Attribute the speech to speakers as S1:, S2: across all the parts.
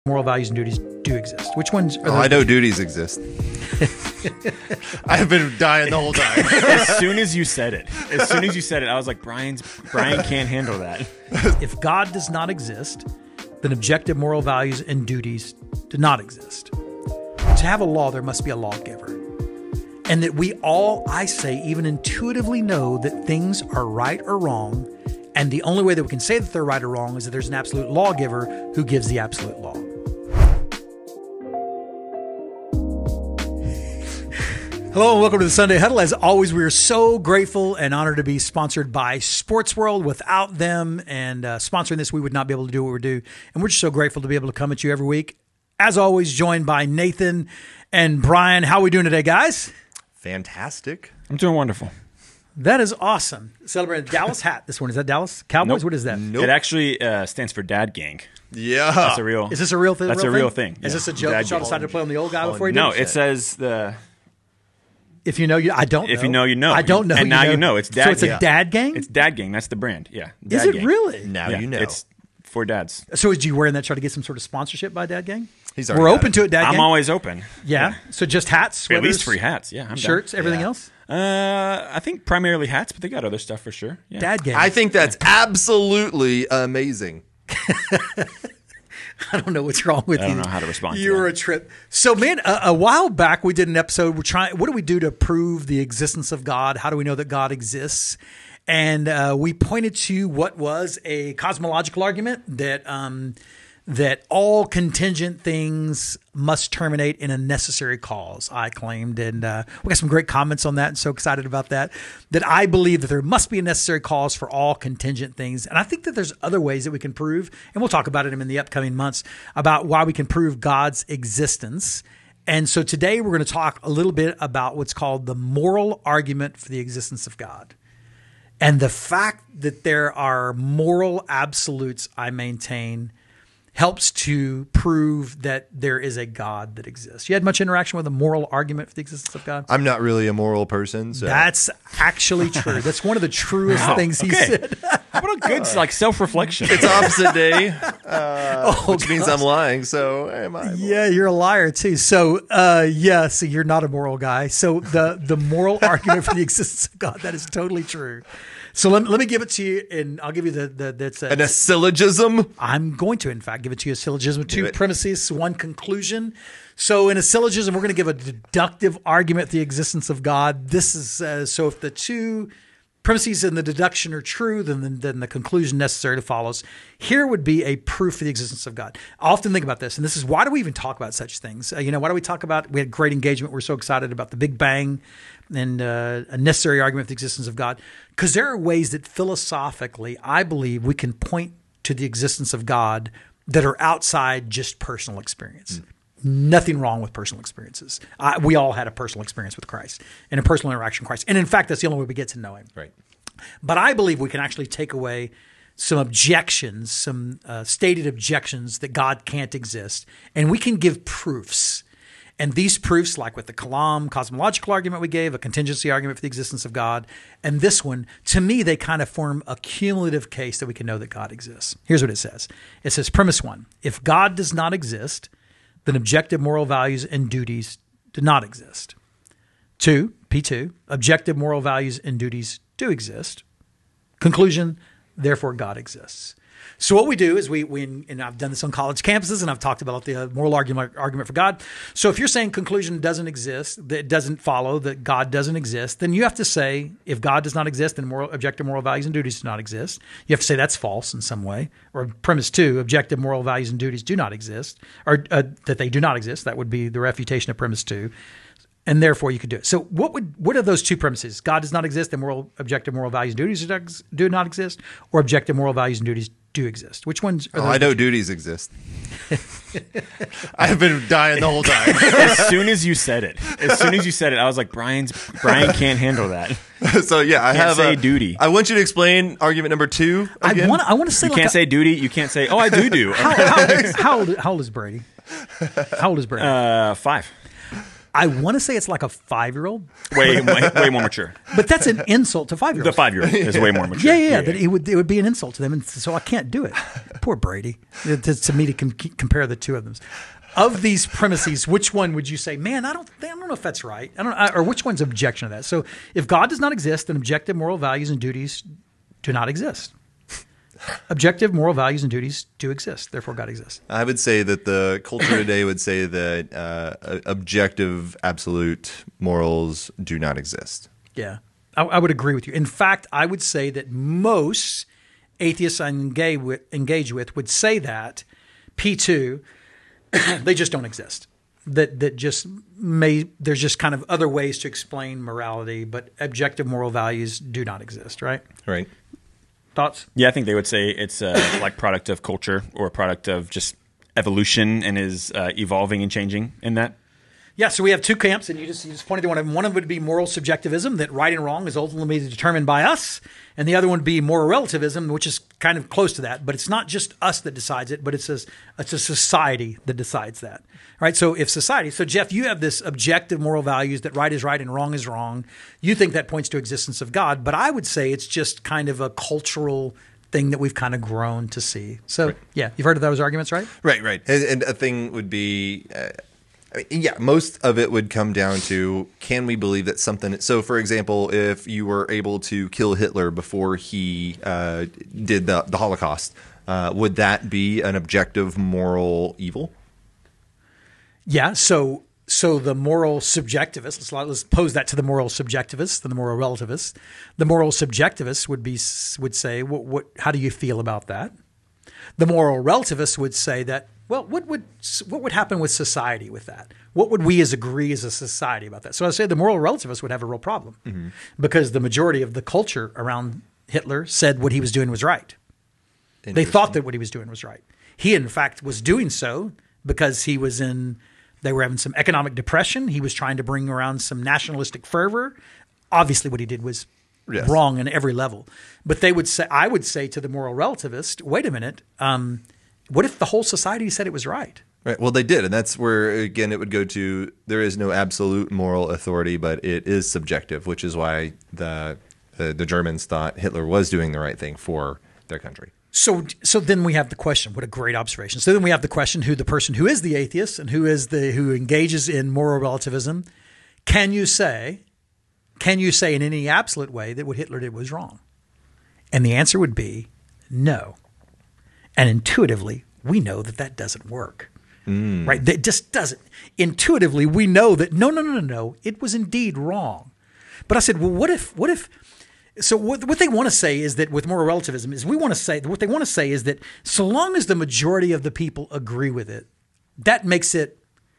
S1: moral values and duties do exist. Which ones are those?
S2: I know duties exist. I've been dying the whole time.
S3: As soon as you said it, I was like, Brian can't handle that.
S1: If God does not exist, then objective moral values and duties do not exist. To have a law, there must be a lawgiver. And that we all, I say, even intuitively know that things are right or wrong. And the only way that we can say that they're right or wrong is that there's an absolute lawgiver who gives the absolute law. Hello and welcome to the Sunday Huddle. As always, we are so grateful and honored to be sponsored by Sports World. Without them and sponsoring this, we would not be able to do what we do. And we're just so grateful to be able to come at you every week. As always, joined by Nathan and Brian. How are we doing today, guys?
S2: Fantastic.
S3: I'm doing wonderful.
S1: That is awesome. Celebrating a Dallas hat this one. Is that Dallas Cowboys?
S3: Nope.
S1: What is that?
S2: Nope.
S3: It actually stands for Dad Gang.
S2: Yeah.
S3: That's a real.
S1: Is this a real thing?
S3: That's a real thing.
S1: Is
S3: Yeah.
S1: this a joke?
S3: Dad
S1: Y'all
S3: gang.
S1: decided to play on the old guy before you did?
S3: No, it says the.
S1: If you know, I don't know.
S3: If you know, you know.
S1: I don't know.
S3: And now you know. It's Dad.
S1: So it's
S3: Gang.
S1: a dad gang?
S3: It's Dad Gang. That's the brand. Yeah.
S1: Is
S3: Dad
S1: it
S3: Gang.
S1: really?
S2: Now
S3: Yeah,
S2: you know.
S3: It's for dads.
S1: So is you wearing that try to get some sort of sponsorship by Dad Gang?
S2: He's already
S1: We're
S2: got
S1: open
S2: it.
S1: to it, Dad Gang.
S3: I'm always open.
S1: Yeah. So just hats,
S3: At
S1: sweaters,
S3: least free hats. Yeah. I'm
S1: shirts, everything
S2: Yeah.
S1: else?
S3: I think primarily hats, but they got other stuff for sure. Yeah.
S1: Dad Gang.
S2: I think that's absolutely amazing.
S1: I don't know what's wrong with you.
S3: I don't know how to respond to
S1: You were
S3: that.
S1: a trip. So, man, a while back we did an episode. What do we do to prove the existence of God? How do we know that God exists? And we pointed to what was a cosmological argument that all contingent things must terminate in a necessary cause, I claimed. And we got some great comments on that and so excited about that, that I believe that there must be a necessary cause for all contingent things. And I think that there's other ways that we can prove, and we'll talk about it in the upcoming months, about why we can prove God's existence. And so today we're going to talk a little bit about what's called the moral argument for the existence of God. And the fact that there are moral absolutes, I maintain, helps to prove that there is a God that exists. You had much interaction with a moral argument for the existence of God?
S2: I'm not really a moral person. So.
S1: That's actually true. That's one of the truest things he said.
S3: How about a good self-reflection?
S2: It's opposite day, which means
S1: gosh.
S2: I'm lying. So am I?
S1: Yeah, you're a liar too. So, so you're not a moral guy. So the moral argument for the existence of God, that is totally true. So let me give it to you, and I'll give you that's
S2: And a syllogism.
S1: I'm going to, in fact, give it to you a syllogism,
S2: Do
S1: two
S2: it.
S1: premises, one conclusion. So in a syllogism, we're going to give a deductive argument for the existence of God. This is so if the two premises and the deduction are true, then the conclusion necessarily follows. Here would be a proof for the existence of God. I often think about this, and this is why do we even talk about such things? Why do we talk about? We had great engagement. We're so excited about the Big Bang and a necessary argument for the existence of God, because there are ways that philosophically, I believe, we can point to the existence of God that are outside just personal experience. Nothing wrong with personal experiences. We all had a personal experience with Christ and a personal interaction with Christ. And in fact, that's the only way we get to know him.
S2: Right.
S1: But I believe we can actually take away some objections, some stated objections that God can't exist, and we can give proofs. And these proofs, like with the Kalam cosmological argument we gave, a contingency argument for the existence of God, and this one, to me, they kind of form a cumulative case that we can know that God exists. Here's what it says. It says, premise one, if God does not exist, then objective moral values and duties do not exist. Two, P2, objective moral values and duties do exist. Conclusion, therefore God exists. So what we do is and I've done this on college campuses, and I've talked about the moral argument for God. So if you're saying conclusion doesn't exist, that it doesn't follow that God doesn't exist, then you have to say if God does not exist, then objective moral values and duties do not exist. You have to say that's false in some way. Or premise two, objective moral values and duties do not exist, or that they do not exist. That would be the refutation of premise two. And therefore, you could do it. So what are those two premises? God does not exist, and objective moral values and duties do not exist, or objective moral values and duties do exist? Which ones are those?
S2: I know duties exist. I've been dying the whole time.
S3: As soon as you said it, I was like, Brian can't handle that.
S2: So yeah, I have
S3: say duty.
S2: I want you to explain argument number two again.
S1: I want to say
S3: You can't say duty. You can't say, oh, I do.
S1: how old is Brady? How old is Brady?
S3: 5.
S1: I want to say it's like a 5-year-old,
S3: Way more mature.
S1: but that's an insult to 5-year-olds.
S3: The 5-year-old is way more mature.
S1: Yeah. That it would be an insult to them, and so I can't do it. Poor Brady. To me, to compare the two of them. Of these premises, which one would you say, man, I don't know if that's right. Or which one's objection to that? So if God does not exist, then objective moral values and duties do not exist. Objective moral values and duties do exist. Therefore, God exists.
S2: I would say that the culture today would say that objective, absolute morals do not exist.
S1: Yeah, I would agree with you. In fact, I would say that most atheists I engage with would say that P2, they just don't exist. That just there's just kind of other ways to explain morality, but objective moral values do not exist, right?
S2: Right.
S1: Thoughts?
S3: Yeah, I think they would say it's a like product of culture or a product of just evolution and is evolving and changing in that.
S1: Yeah, so we have two camps, and you just pointed to one of them. One of them would be moral subjectivism, that right and wrong is ultimately determined by us, and the other one would be moral relativism, which is kind of close to that. But it's not just us that decides it, but it's a society that decides that. Right? So if society, so Jeff, you have this objective moral values that right is right and wrong is wrong. You think that points to existence of God, but I would say it's just kind of a cultural thing that we've kind of grown to see. So right. Yeah, you've heard of those arguments, right?
S2: Right. And a thing would be. Most of it would come down to, can we believe that something... So, for example, if you were able to kill Hitler before he did the Holocaust, would that be an objective moral evil?
S1: Yeah, so the moral subjectivist, let's pose that to the moral subjectivist and the moral relativist. The moral subjectivist would say, how do you feel about that? The moral relativist would say that, well, what would happen with society with that? What would we agree as a society about that? So I say the moral relativist would have a real problem because the majority of the culture around Hitler said what he was doing was right. They thought that what he was doing was right. He, in fact, was doing so because they were having some economic depression. He was trying to bring around some nationalistic fervor. Obviously, what he did was wrong on every level. But I would say to the moral relativist, wait a minute, what if the whole society said it was right?
S2: Right. Well, they did. And that's where, again, it would go to, there is no absolute moral authority, but it is subjective, which is why the Germans thought Hitler was doing the right thing for their country.
S1: So then we have the question. What a great observation. So then we have the question: who the person who is the atheist and who engages in moral relativism? Can you say in any absolute way that what Hitler did was wrong? And the answer would be no. And intuitively, we know that doesn't work. Right? That just doesn't. Intuitively, we know that no, it was indeed wrong. But I said, well, what if? So what they want to say is that with moral relativism is what they want to say is that so long as the majority of the people agree with it, that makes it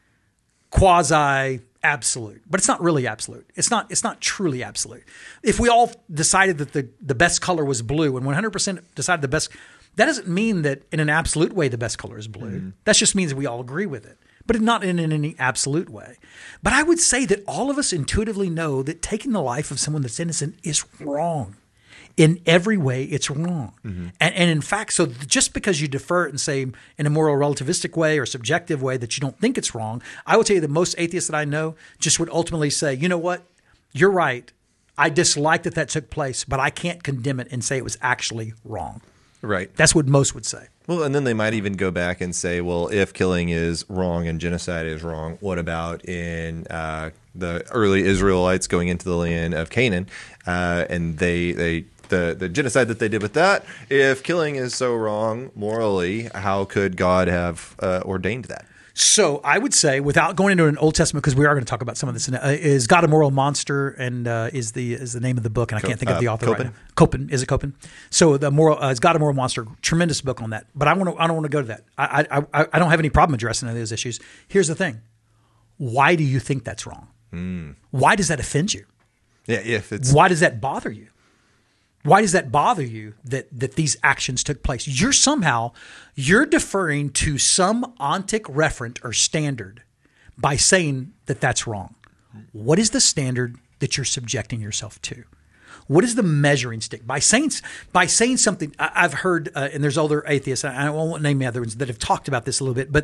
S1: quasi absolute, but it's not really absolute. It's not truly absolute. If we all decided that the best color was blue and 100% decided the best, that doesn't mean that in an absolute way the best color is blue. That just means that we all agree with it, but not in any absolute way. But I would say that all of us intuitively know that taking the life of someone that's innocent is wrong. In every way, it's wrong. And in fact, so just because you defer it and say in a moral relativistic way or subjective way that you don't think it's wrong, I will tell you that most atheists that I know just would ultimately say, you know what, you're right. I dislike that took place, but I can't condemn it and say it was actually wrong.
S2: Right.
S1: That's what most would say.
S2: Well, and then they might even go back and say, well, if killing is wrong and genocide is wrong, what about in the early Israelites going into the land of Canaan? And the genocide that they did with that, if killing is so wrong morally, how could God have ordained that?
S1: So I would say, without going into an Old Testament, because we are going to talk about some of this, is God a moral monster? And is the name of the book, and I can't think of the author right now. Copen. Is it Copen? So the moral is God a moral monster? Tremendous book on that. But I don't want to go to that. I don't have any problem addressing any of those issues. Here's the thing: why do you think that's wrong? Why does that offend you?
S2: Yeah,
S1: why does that bother you? Why does that bother you that these actions took place? You're deferring to some ontic referent or standard by saying that that's wrong. What is the standard that you're subjecting yourself to? What is the measuring stick? By saying something, I've heard, and there's other atheists, I won't name the other ones that have talked about this a little bit, but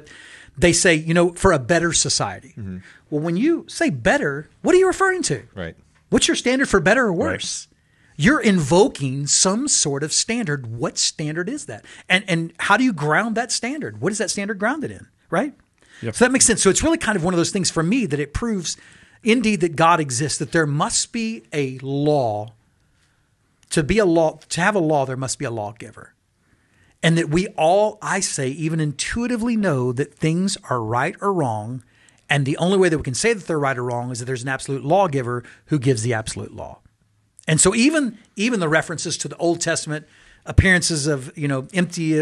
S1: they say, for a better society. Well, when you say better, what are you referring to?
S2: Right.
S1: What's your standard for better or worse? You're invoking some sort of standard. What standard is that? And how do you ground that standard? What is that standard grounded in? Right?
S3: Yep.
S1: So that makes sense. So it's really kind of one of those things for me that it proves indeed that God exists, that there must be a law. To have a law, there must be a lawgiver. And that we all, I say, even intuitively know that things are right or wrong. And the only way that we can say that they're right or wrong is that there's an absolute lawgiver who gives the absolute law. And so even the references to the Old Testament appearances of, empty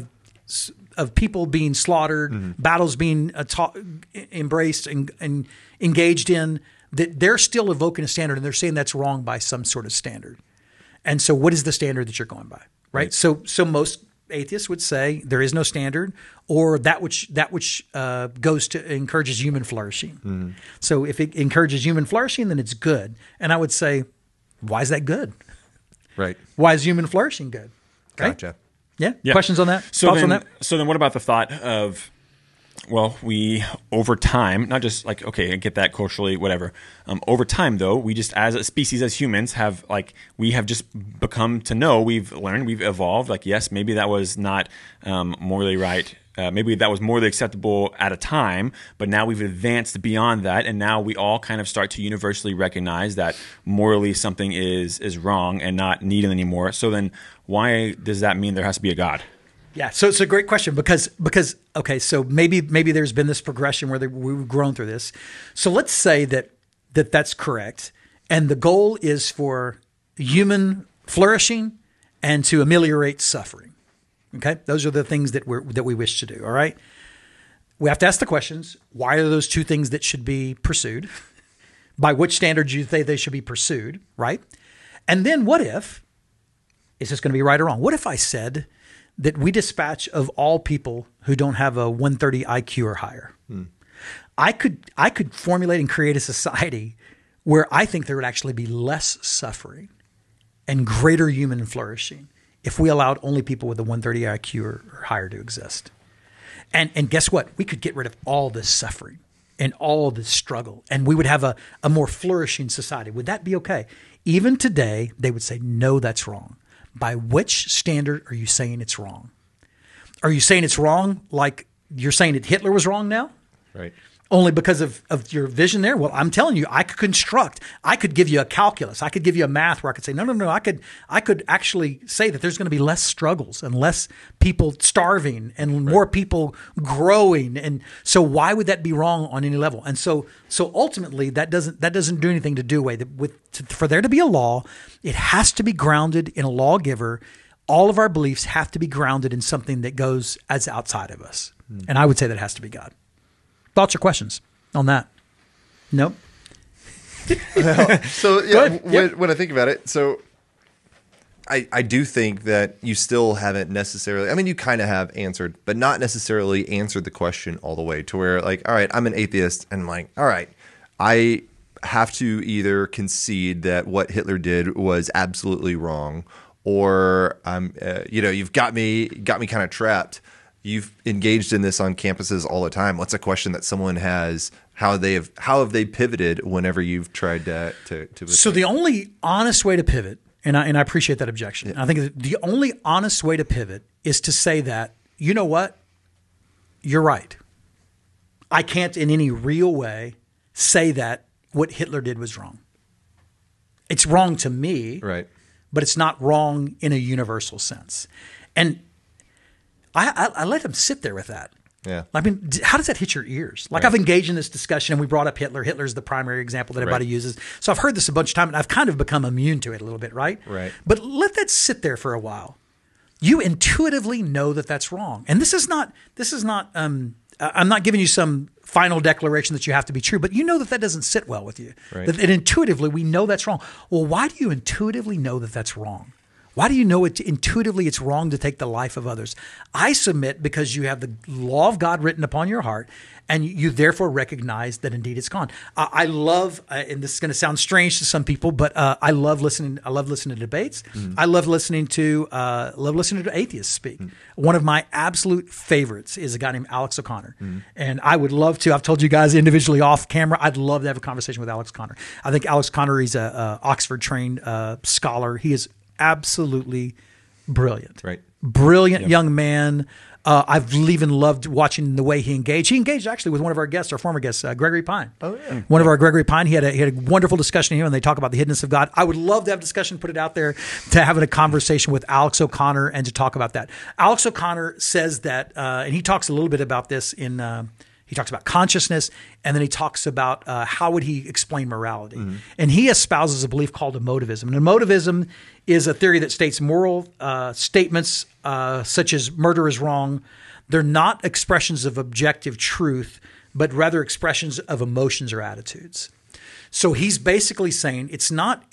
S1: of people being slaughtered, battles being embraced and engaged in, that they're still evoking a standard, and they're saying that's wrong by some sort of standard. And so what is the standard that you're going by, right? So most atheists would say there is no standard, or that which goes to encourages human flourishing. So if it encourages human flourishing, then it's good. And I would say, why is that good?
S2: Right.
S1: Why is human flourishing good? Right?
S2: Gotcha.
S1: Yeah.
S3: Yeah.
S1: Questions on that?
S3: So
S1: Thoughts
S3: then,
S1: on that?
S3: So then what about the thought of, well, we, over time, not just like, okay, I get that culturally, whatever. Over time, though, we just, as a species, as humans, we have just become to know, we've learned, we've evolved. Like, yes, maybe that was not morally right. Maybe that was morally acceptable at a time, but now we've advanced beyond that, and now we all kind of start to universally recognize that morally something is wrong and not needed anymore. So then why does that mean there has to be a God?
S1: Yeah, so it's a great question because okay, so maybe there's been this progression where we've grown through this. So let's say that's correct, and the goal is for human flourishing and to ameliorate suffering. Okay, those are the things that we wish to do. All right, we have to ask the questions: why are those two things that should be pursued? By which standards you think they should be pursued? Right, and then what if? Is this going to be right or wrong? What if I said that we dispatch of all people who don't have a 130 IQ or higher? I could formulate and create a society where I think there would actually be less suffering and greater human flourishing if we allowed only people with a 130 IQ or higher to exist. And guess what? We could get rid of all this suffering and all this struggle, and we would have a more flourishing society. Would that be okay? Even today, they would say, no, that's wrong. By which standard are you saying it's wrong? Are you saying it's wrong like you're saying that Hitler was wrong now?
S2: Right.
S1: Only because of your vision there? Well, I'm telling you, I could give you a calculus. I could give you a math where I could say, no, I could actually say that there's going to be less struggles and less people starving and more people growing. And so why would that be wrong on any level? And so ultimately that doesn't do anything to do away for there to be a law. It has to be grounded in a lawgiver. All of our beliefs have to be grounded in something that goes as outside of us. And I would say that has to be God. Thoughts or questions on that? Nope.
S2: So yeah, when I think about it, so I do think that you still haven't necessarily, I mean, you kind of have answered, but not necessarily answered the question all the way to where like, all right, I'm an atheist and I'm like, all right, I have to either concede that what Hitler did was absolutely wrong, or you've got me kind of trapped. You've engaged in this on campuses all the time. What's a question that someone has? How have they pivoted whenever you've tried to
S1: So the only honest way to pivot, and I appreciate that objection. Yeah. I think the only honest way to pivot is to say that, you know what? You're right. I can't in any real way say that what Hitler did was wrong. It's wrong to me,
S2: right? But
S1: it's not wrong in a universal sense. And I let him sit there with that.
S2: Yeah.
S1: I mean, how does that hit your ears? Like, right. I've engaged in this discussion and we brought up Hitler. Hitler's the primary example that everybody uses. So I've heard this a bunch of times and I've kind of become immune to it a little bit, right?
S2: Right.
S1: But let that sit there for a while. You intuitively know that that's wrong. And this is not, I'm not giving you some final declaration that you have to be true, but you know that doesn't sit well with you.
S2: Right.
S1: That intuitively we know that's wrong. Well, why do you intuitively know that that's wrong? Why do you know it intuitively it's wrong to take the life of others? I submit because you have the law of God written upon your heart, and you therefore recognize that indeed it's gone. I love, and this is going to sound strange to some people, but I love listening. I love listening to debates. I love listening to atheists speak. One of my absolute favorites is a guy named Alex O'Connor, and I would love to. I've told you guys individually off camera. I'd love to have a conversation with Alex O'Connor. I think Alex O'Connor, he's a Oxford trained scholar. He is absolutely brilliant.
S2: Right.
S1: Brilliant young man. I've even loved watching the way he engaged. He engaged actually with one of our guests, our former guest, Gregory Pine.
S2: Oh, yeah.
S1: One of our Gregory Pine. He had a wonderful discussion here, and they talk about the hiddenness of God. I would love to have a discussion, put it out there, to have a conversation with Alex O'Connor and to talk about that. Alex O'Connor says that, and he talks a little bit about this in. He talks about consciousness, and then he talks about how would he explain morality. And he espouses a belief called emotivism. And emotivism is a theory that states moral statements such as murder is wrong. They're not expressions of objective truth, but rather expressions of emotions or attitudes. So he's basically saying it's not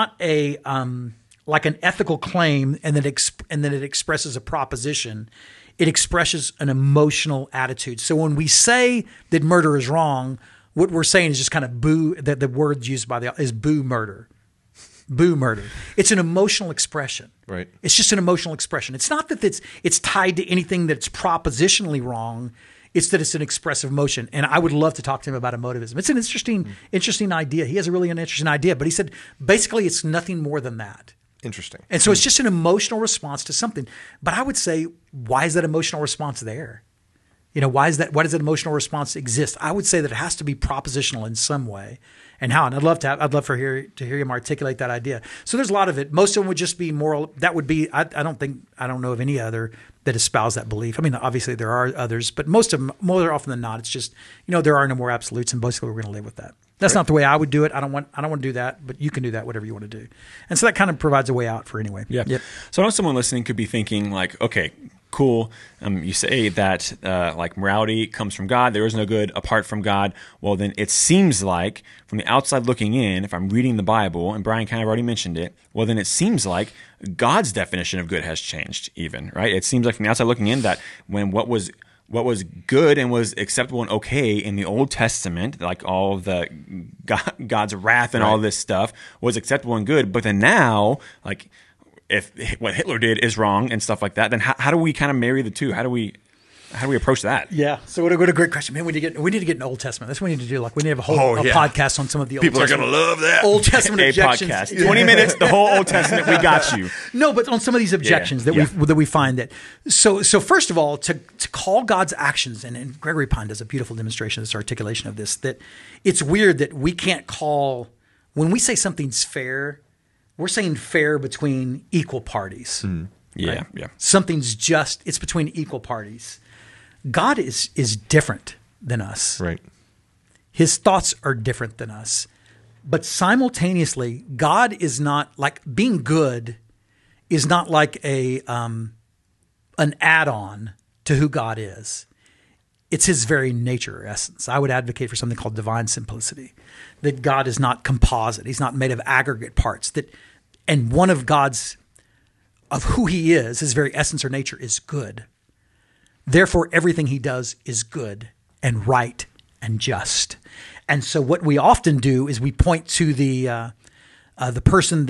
S1: a like an ethical claim, and then it expresses a proposition. It expresses an emotional attitude. So when we say that murder is wrong, what we're saying is just kind of boo. That the word used is boo murder. Boo murder. It's an emotional expression.
S2: Right.
S1: It's just an emotional expression. It's not that it's tied to anything that's propositionally wrong. It's that it's an expressive emotion. And I would love to talk to him about emotivism. It's an interesting idea. He has a really interesting idea. But he said basically it's nothing more than that.
S2: Interesting.
S1: And so it's just an emotional response to something. But I would say, why is that emotional response there? Why does that emotional response exist? I would say that it has to be propositional in some way. And how? And I'd love to hear him articulate that idea. So there's a lot of it. Most of them would just be moral. That would be, I don't know of any other that espouse that belief. I mean, obviously there are others, but most of them, more often than not, it's just, there are no more absolutes, and basically we're going to live with that. That's not the way I would do it. I don't want to do that, but you can do that, whatever you want to do. And so that kind of provides a way out for anyway.
S3: Yeah.
S1: Yep.
S3: So I know someone listening could be thinking like, okay, cool. You say that like morality comes from God. There is no good apart from God. Well, then it seems like from the outside looking in, if I'm reading the Bible, and Brian kind of already mentioned it, well, then it seems like God's definition of good has changed even, right? It seems like from the outside looking in that when what was good and was acceptable and okay in the Old Testament, like all of the God's wrath and all this stuff was acceptable and good, but then now, like if what Hitler did is wrong and stuff like that, then how do we kind of marry the two? How do we approach that?
S1: Yeah. So what a great question, man. We need to get an Old Testament. That's what we need to do. Like we need to have a whole podcast on some of the
S2: People
S1: Old
S2: Testament.
S3: People are going to love that.
S1: Old Testament objections.
S3: Podcast. 20 minutes, the whole Old Testament, we got you.
S1: No, but on some of these objections that we find that. So first of all, to call God's actions, and Gregory Pine does a beautiful demonstration of this articulation of this, that it's weird that we can't call, when we say something's fair, we're saying fair between equal parties.
S3: Yeah,
S1: right?
S3: yeah.
S1: Something's just, it's between equal parties. God is different than us.
S2: Right.
S1: His thoughts are different than us. But simultaneously, God is not like being good is not like an add-on to who God is. It's his very nature or essence. I would advocate for something called divine simplicity, that God is not composite. He's not made of aggregate parts. And one of who he is, his very essence or nature is good. Therefore, everything he does is good and right and just. And so what we often do is we point to the person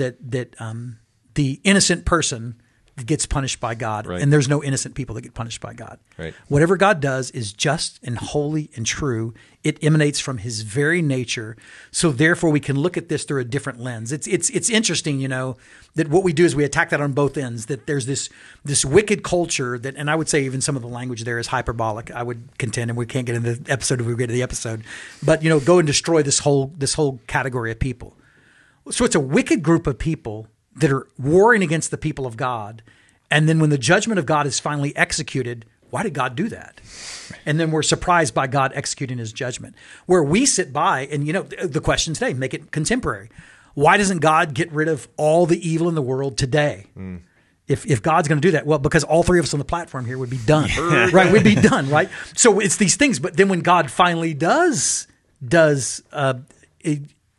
S1: the innocent person that gets punished by God.
S2: Right.
S1: And there's no innocent people that get punished by God.
S2: Right.
S1: Whatever God does is just and holy and true. It emanates from his very nature. So therefore we can look at this through a different lens. It's interesting, that what we do is we attack that on both ends, that there's this wicked culture that, and I would say even some of the language there is hyperbolic, I would contend, and we can't get into the episode if we get to the episode, but go and destroy this whole category of people. So it's a wicked group of people that are warring against the people of God. And then when the judgment of God is finally executed, why did God do that? And then we're surprised by God executing his judgment. Where we sit by, and the question today, make it contemporary. Why doesn't God get rid of all the evil in the world today? If God's going to do that, well, because all three of us on the platform here would be done, right? We'd be done, right? So it's these things. But then when God finally does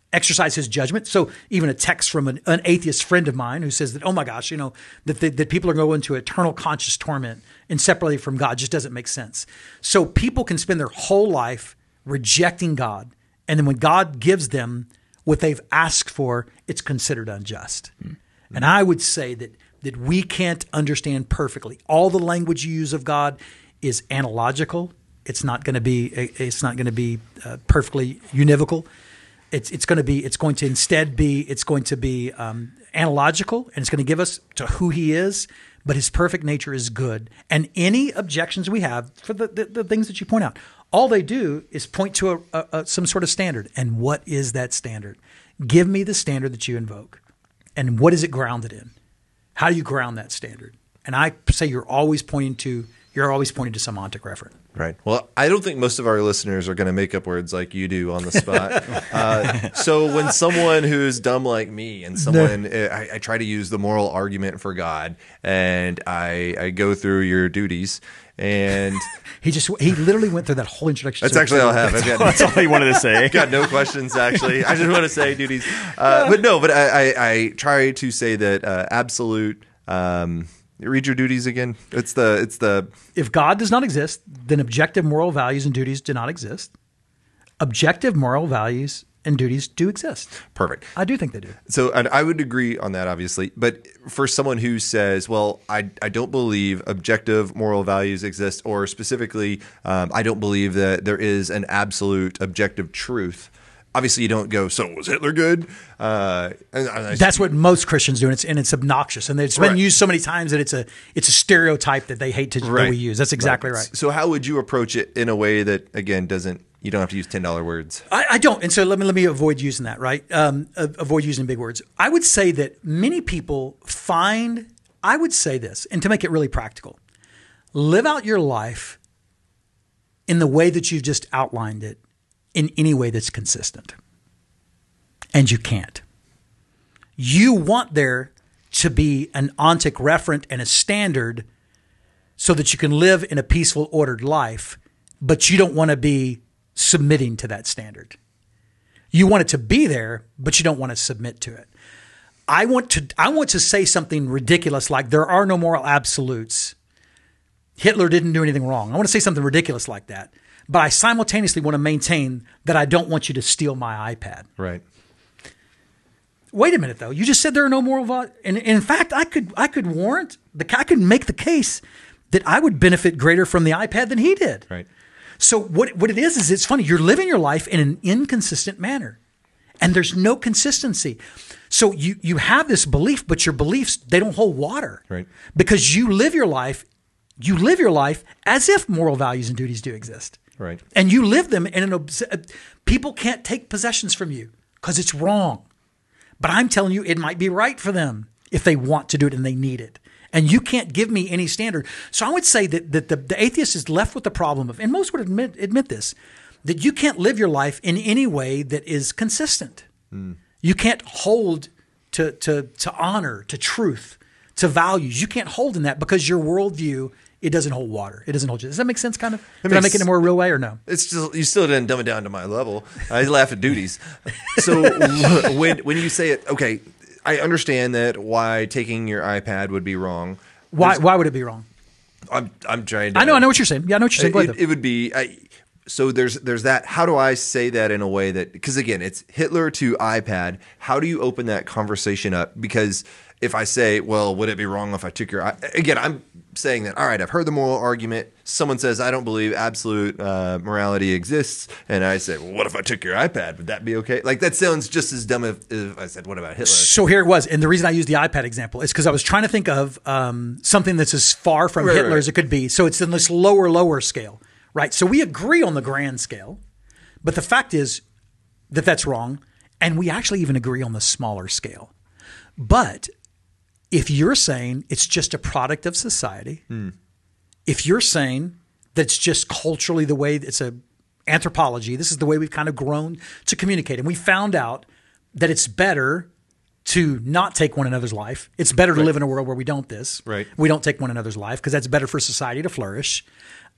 S1: exercise his judgment. So even a text from an atheist friend of mine who says that, oh my gosh, that people are going to eternal conscious torment inseparably from God just doesn't make sense. So people can spend their whole life rejecting God. And then when God gives them what they've asked for, it's considered unjust. Mm-hmm. And I would say that we can't understand perfectly. All the language you use of God is analogical. It's not going to be perfectly univocal. It's going to instead be analogical, and it's going to give us to who he is, but his perfect nature is good. And any objections we have for the things that you point out, all they do is point to some sort of standard. And what is that standard? Give me the standard that you invoke. And what is it grounded in? How do you ground that standard? And I say you're always pointing to some ontic referent.
S2: Right. Well, I don't think most of our listeners are going to make up words like you do on the spot. So when someone who's dumb like me and I try to use the moral argument for God, and I go through your duties, and
S1: he literally went through that whole introduction.
S2: That's actually all I have.
S3: That's all he wanted to say.
S2: Got no questions, actually. I just want to say duties. But I try to say that absolute. Read your duties again. It's the
S1: if God does not exist, then objective moral values and duties do not exist. Objective moral values and duties do exist.
S2: Perfect.
S1: I do think they do.
S2: So, and I would agree on that, obviously. But for someone who says, well, I don't believe objective moral values exist, or specifically, I don't believe that there is an absolute objective truth. Obviously, you don't go, so was Hitler good?
S1: That's what most Christians do, and it's obnoxious. And it's been used so many times that it's a stereotype that they hate that we use. That's exactly right.
S2: So how would you approach it in a way that, again, you don't have to use $10 words?
S1: I don't. And so let me avoid using that, right? Avoid using big words. I would say that many people I would say this, and to make it really practical, live out your life in the way that you've just outlined it, in any way that's consistent. And you can't. You want there to be an ontic referent and a standard so that you can live in a peaceful, ordered life, but you don't want to be submitting to that standard. You want it to be there, but you don't want to submit to it. I want to say something ridiculous like there are no moral absolutes. Hitler didn't do anything wrong. I want to say something ridiculous like that. But I simultaneously want to maintain that I don't want you to steal my iPad.
S2: Right.
S1: Wait a minute, though. You just said there are no moral values. And in fact, I could make the case that I would benefit greater from the iPad than he did.
S2: Right.
S1: So what it is it's funny. You're living your life in an inconsistent manner, and there's no consistency. So you have this belief, but your beliefs, they don't hold water.
S2: Right.
S1: Because you live your life as if moral values and duties do exist.
S2: Right.
S1: And you live them people can't take possessions from you because it's wrong. But I'm telling you, it might be right for them if they want to do it and they need it. And you can't give me any standard. So I would say that the atheist is left with the problem of, and most would admit this, that you can't live your life in any way that is consistent. Mm. You can't hold to honor, to truth, to values. You can't hold in that because your worldview, it doesn't hold water. It doesn't hold. Does that make sense? Kind of. Did I make it in a more real way or no?
S2: It's still, you still didn't dumb it down to my level. I laugh at duties. So when you say it, okay, I understand that why taking your iPad would be wrong.
S1: Why would it be wrong?
S2: I'm trying to.
S1: I know what you're saying. Yeah, I know what you're saying. Go ahead.
S2: It would be. So there's that. How do I say that in a way that, because again, it's Hitler to iPad. How do you open that conversation up? Because if I say, well, would it be wrong if I took your, again, I'm saying that, all right, I've heard the moral argument. Someone says, I don't believe absolute morality exists. And I say, well, what if I took your iPad? Would that be okay? Like, that sounds just as dumb if I said, what about Hitler?
S1: So here it was. And the reason I used the iPad example is because I was trying to think of something that's as far from Hitler as it could be. So it's in this lower scale, right? So we agree on the grand scale, but the fact is that that's wrong. And we actually even agree on the smaller scale. But if you're saying it's just a product of society, if you're saying that it's just culturally the way it's a anthropology, this is the way we've kind of grown to communicate. And we found out that it's better to not take one another's life. It's better to live in a world where we don't this.
S2: Right.
S1: We don't take one another's life because that's better for society to flourish.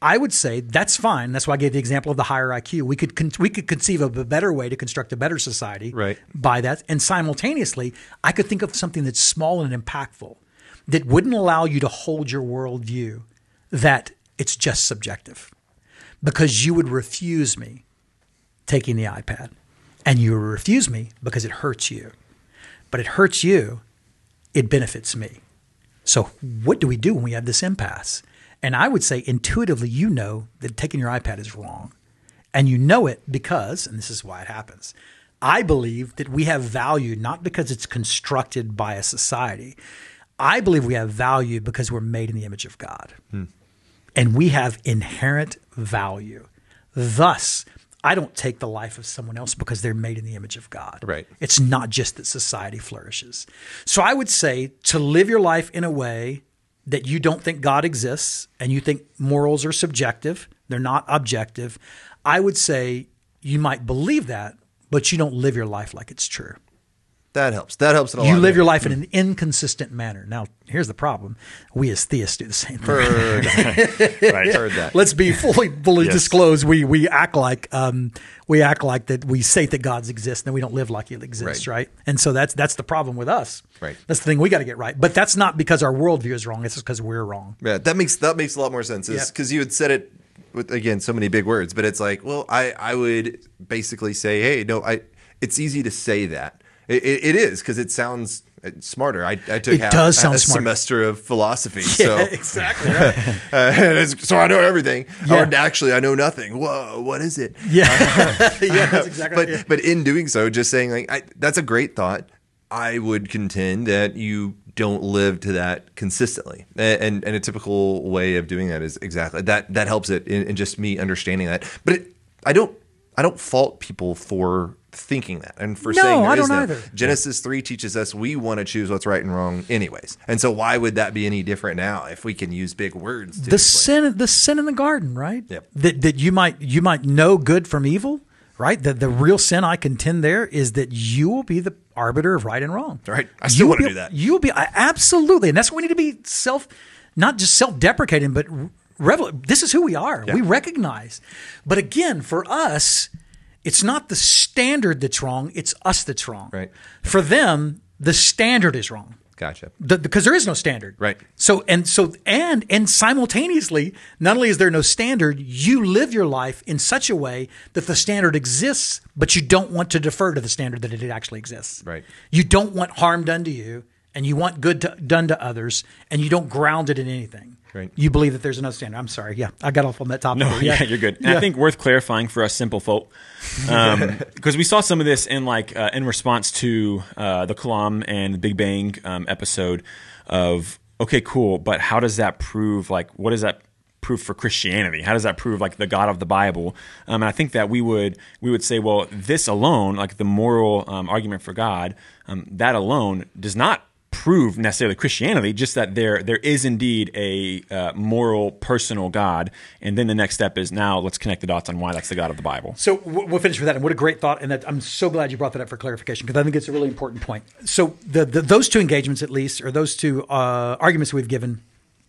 S1: I would say that's fine. That's why I gave the example of the higher IQ. We could conceive of a better way to construct a better society
S2: Right.
S1: by that. And simultaneously, I could think of something that's small and impactful that wouldn't allow you to hold your worldview that it's just subjective, because you would refuse me taking the iPad, and you would refuse me because it hurts you. But it hurts you, it benefits me. So what do we do when we have this impasse? And I would say intuitively, you know that taking your iPad is wrong. And you know it because, and this is why it happens, I believe that we have value not because it's constructed by a society. I believe we have value because we're made in the image of God. And we have inherent value. Thus, I don't take the life of someone else because they're made in the image of God.
S2: Right.
S1: It's not just that society flourishes. So I would say to live your life in a way that you don't think God exists and you think morals are subjective, they're not objective, I would say you might believe that, but you don't live your life like it's true.
S2: That helps. That helps a lot.
S1: You live your life in an inconsistent manner. Now, here's the problem. We as theists do the same thing.
S2: Heard that.
S1: Let's be fully
S3: Yes.
S1: disclosed. We act like that we say that God exists, and we don't live like He exists, right? And so that's the problem with us.
S2: Right.
S1: That's the thing we got to get right. But that's not because our worldview is wrong. It's just because we're wrong.
S2: Yeah, that makes a lot more sense. Because you had said it with, again, so many big words, but it's like, well, I would basically say, hey, no, it's easy to say that. It is, because it sounds smarter. I took
S1: does sound
S2: a
S1: smarter.
S2: semester of philosophy,
S1: Yeah,
S2: so
S1: exactly. Right.
S2: so I know everything.
S1: Yeah.
S2: Or actually, I know nothing. Whoa, what is it?
S1: Yeah, yeah, that's exactly. right.
S2: But in doing so, just saying like that's a great thought. I would contend that you don't live to that consistently, and a typical way of doing that is exactly that. That helps it in just me understanding that. But I don't fault people for thinking that and for saying there
S1: I
S2: is
S1: don't
S2: no.
S1: either.
S2: Genesis 3 teaches us we want to choose what's right and wrong anyways. And so why would that be any different now if we can use big words to explain?
S1: The sin in the garden, right?
S2: Yep.
S1: That you might know good from evil, right? The real sin I contend there is that you will be the arbiter of right and wrong.
S2: Right. I still want to do that.
S1: You will be absolutely, and that's what we need to be not just self-deprecating, but this is who we are.
S2: Yeah.
S1: We recognize. But again, for us, it's not the standard that's wrong, it's us that's wrong.
S2: Right.
S1: For them, the standard is wrong.
S2: Gotcha.
S1: Because there is no standard.
S2: Right.
S1: So simultaneously, not only is there no standard, you live your life in such a way that the standard exists, but you don't want to defer to the standard that it actually exists.
S2: Right.
S1: You don't want harm done to you, and you want good done to others, and you don't ground it in anything.
S2: Right.
S1: You believe that there's another standard. I'm sorry. Yeah, I got off on that topic.
S3: No, yeah, you're good. And I think worth clarifying for us simple folk, because we saw some of this in in response to the Kalam and the Big Bang episode of, okay, cool, but how does that prove, what does that prove for Christianity? How does that prove the God of the Bible? And I think that we would say, well, this alone, the moral argument for God, that alone does not prove necessarily Christianity, just that there is indeed a moral, personal God. And then the next step is now let's connect the dots on why that's the God of the Bible.
S1: So we'll finish with that. And what a great thought. And I'm so glad you brought that up for clarification, because I think it's a really important point. So those two engagements, at least, or those two arguments we've given,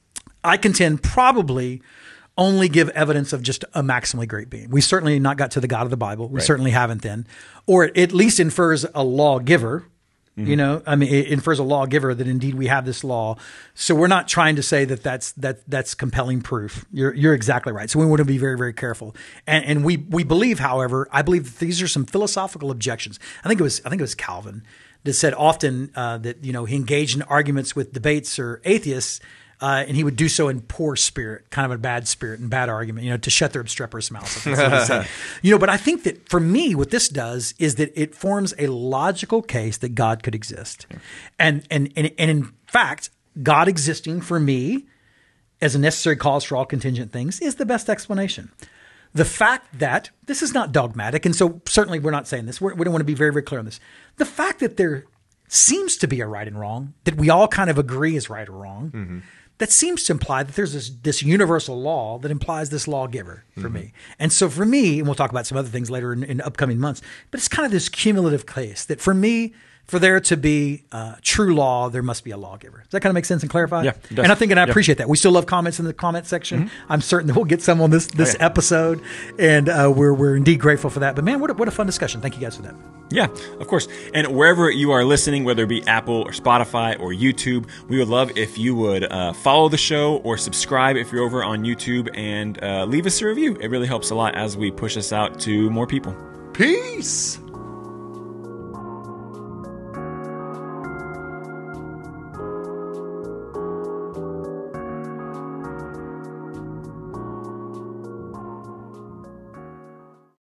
S1: I contend probably only give evidence of just a maximally great being. We certainly not got to the God of the Bible. We certainly haven't then. Or it at least infers a lawgiver. Mm-hmm. It infers a lawgiver that indeed we have this law. So we're not trying to say that's compelling proof. You're exactly right. So we want to be very, very careful. And we believe, however, I believe that these are some philosophical objections. I think it was Calvin that said often that he engaged in arguments with debates or atheists. And he would do so in poor spirit, kind of a bad spirit and bad argument, to shut their obstreperous mouths. That's what he said. But I think that for me, what this does is that it forms a logical case that God could exist. And in fact, God existing for me as a necessary cause for all contingent things is the best explanation. The fact that this is not dogmatic, and so certainly we're not saying this. We don't want to be very, very clear on this. The fact that there seems to be a right and wrong, that we all kind of agree is right or wrong, mm-hmm. that seems to imply that there's this universal law that implies this lawgiver for mm-hmm. me. And so for me, and we'll talk about some other things later in upcoming months, but it's kind of this cumulative case that for me, for there to be true law, there must be a lawgiver. Does that kind of make sense and clarify?
S3: Yeah, it does.
S1: And I think, and I
S3: Yeah.
S1: appreciate that. We still love comments in the comment section. I'm certain that we'll get some on this
S3: yeah.
S1: episode, and we're indeed grateful for that. But man, what a fun discussion. Thank you guys for that.
S3: Yeah, of course. And wherever you are listening, whether it be Apple or Spotify or YouTube, we would love if you would follow the show or subscribe if you're over on YouTube, and leave us a review. It really helps a lot as we push us out to more people.
S2: Peace.